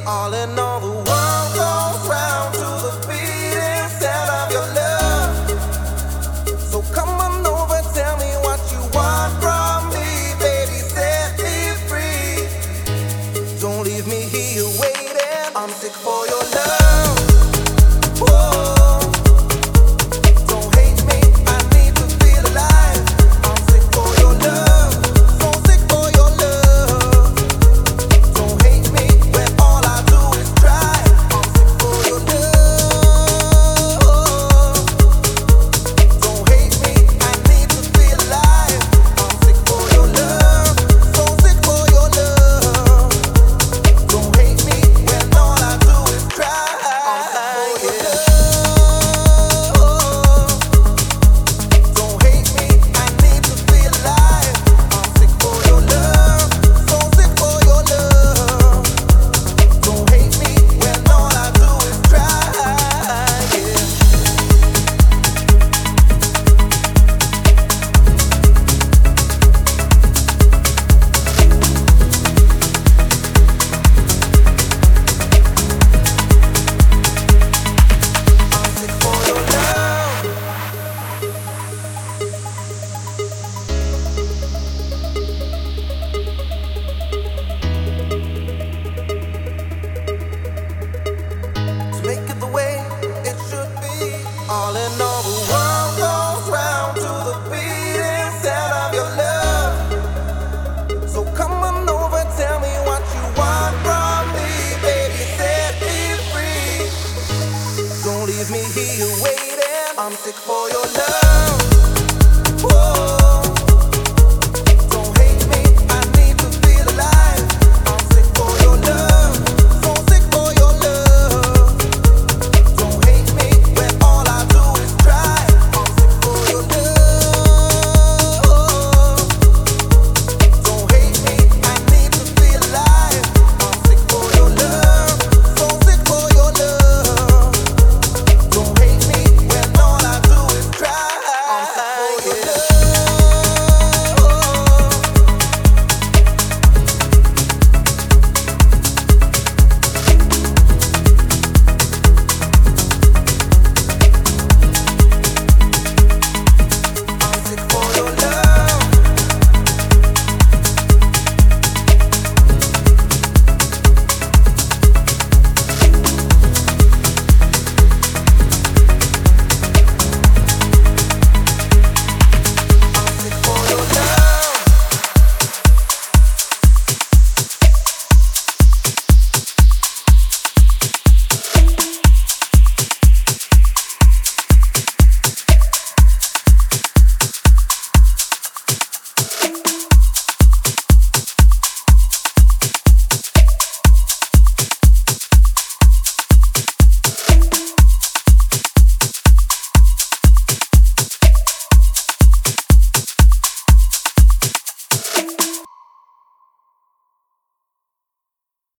All in all, the world goes round to the beating sound of your love. So come on over, tell me what you want from me, baby, set me free. Don't leave me here waiting, I'm sick for your love. Whoa. All in all, the world goes round to the beating sound of your love. So come on over, tell me what you want from me, baby, set me free. Don't leave me here waiting, I'm sick for your love.